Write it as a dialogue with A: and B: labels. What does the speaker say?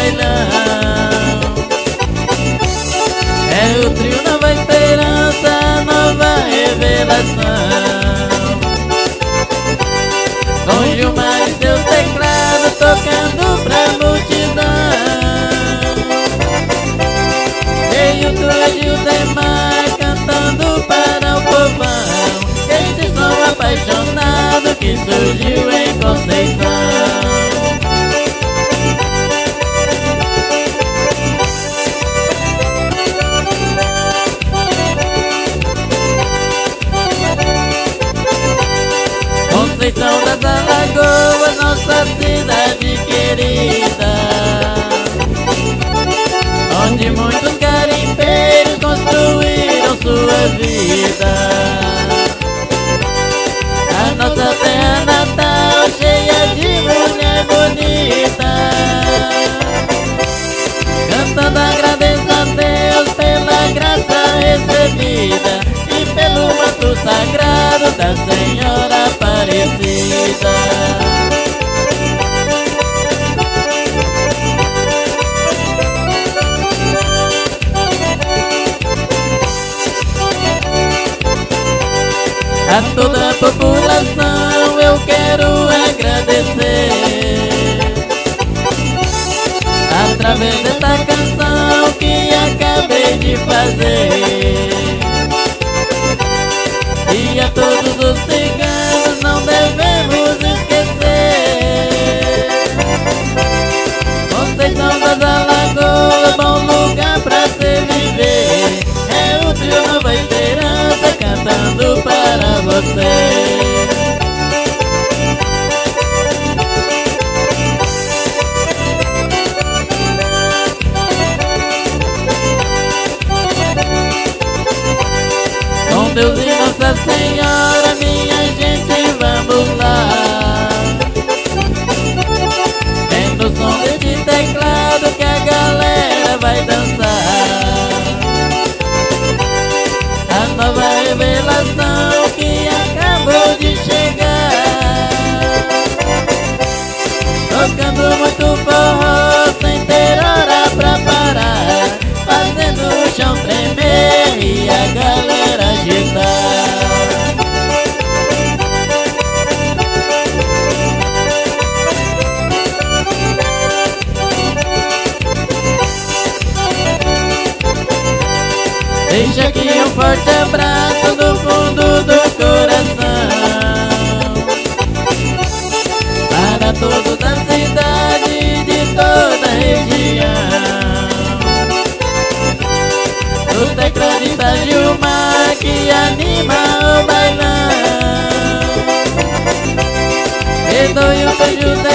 A: bailão. É o trio Nova Esperança, nova revelação. Com Gilmar e seu teclado tocando pra multidão. E o trio Gildemar cantando para o povão. Esse som apaixonado que surgiu em Conceição. Conceição das Alagoas, nossa cidade querida, onde muitos garimpeiros construíram sua vida. A nossa terra natal cheia de mulher bonita, cantando agradeço a Deus pela graça recebida e pelo manto sagrado da Senhora Aparecida. A toda a população eu quero agradecer, através desta canção que acabei de fazer. E a todos os ciganos não devemos esquecer. Conceição das Alagoas, bom lugar pra se viver. É o trio Nova Esperança cantando para você. Com Deus e Nossa Senhora, minha gente, vamos lá. É no som desse teclado que a galera vai dançar. A nova revelação que acabou de chegar, tocando muito forró sem ter hora pra parar, fazendo o chão tremer e a galera agitar. Deixa aqui um forte abraço do fundo do coração para todos da cidade e de toda a região. O tecladista Gilmar que anima o bailão, e do Gildemar